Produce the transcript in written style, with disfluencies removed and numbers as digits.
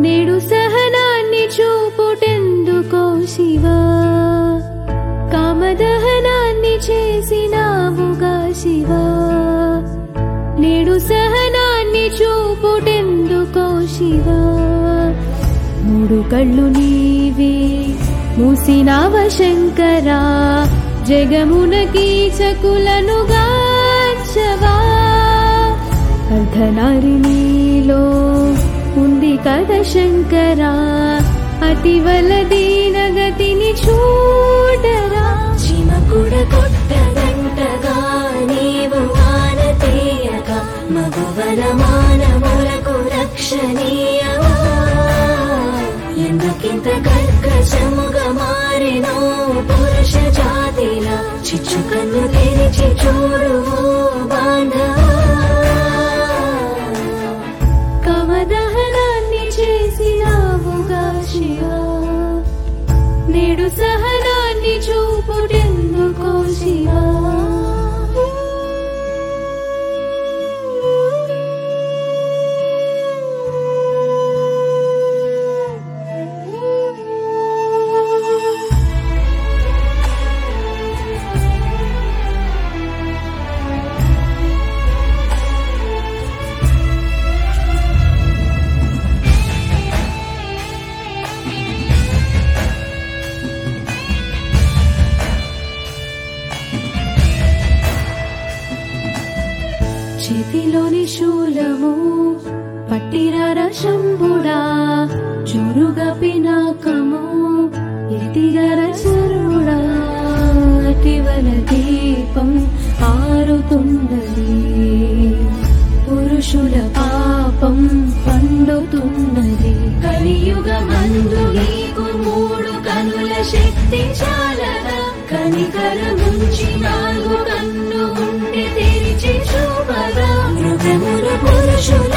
నేడు సహనాన్ని చూపుటెందుకో శివా, కామదహనాన్ని చేసినావుగా శివా. నేడు సహనాన్ని చూపుటెందుకో శివా, మూడు కళ్ళు నీవే మూసినావ శంకరా, జగమున కీచకులను గాచవా. అర్ధనారిణిలో ఉంది కథ శంకరా, అతివల దీనగతిని చూడరా. చిమకుడ కొట్టదంటగా నీవు మానతీయక, మగువల మానవులకు రక్షణీయవా. ఎందుకింత కర్కశముగా మారినో పురుష జాతిలా, చిచ్చు కన్ను తెరిచి చూడు బాంధవా. కామదహనాన్ని చేసినావుగా శివా, నేడు సహనాన్ని చూపుటెందుకో శివా. చేతిలోని శూలము పట్టిరారా శంభుడా, జోరుగా పినాకము ఎత్తిరారా శరుడా. అటివల దీపం ఆరుతున్నది, పురుషుల పాపం పండుతున్నది. కలియుగమందు నీకు మూడు కనుల శక్తి చాలదా, కనికరముంచి నాలుగు కన్ను ఉండి తెరిచి చూపగా. మృగములు పురుషుల